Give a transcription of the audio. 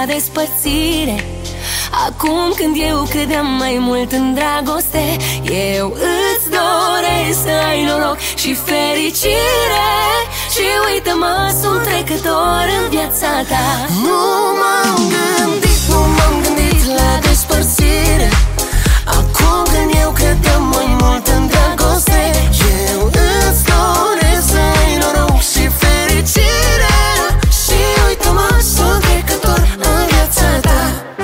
la despărțire. Acum când eu credeam mai mult în dragoste, eu îți doresc să ai noroc și fericire. Și uită-mă, sunt trecător în viața ta. Nu